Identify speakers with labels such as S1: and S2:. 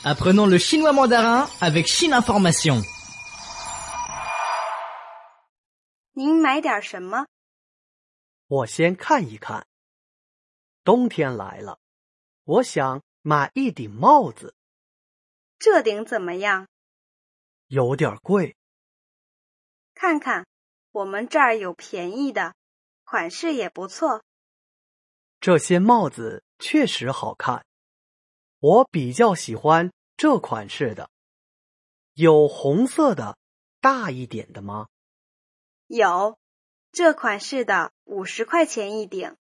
S1: Apprenons le chinois mandarin avec Chine Information.
S2: 您买点什么？
S3: 我先看一看。冬天来了，我想买一顶帽子。
S2: 这顶怎么样？
S3: 有点贵。
S2: 看看，我们这儿有便宜的，款式也不错。
S3: 这些帽子确实好看，我比较喜欢这款式的。有红色的，大一点的吗？
S2: 有，这款式的50块钱一顶。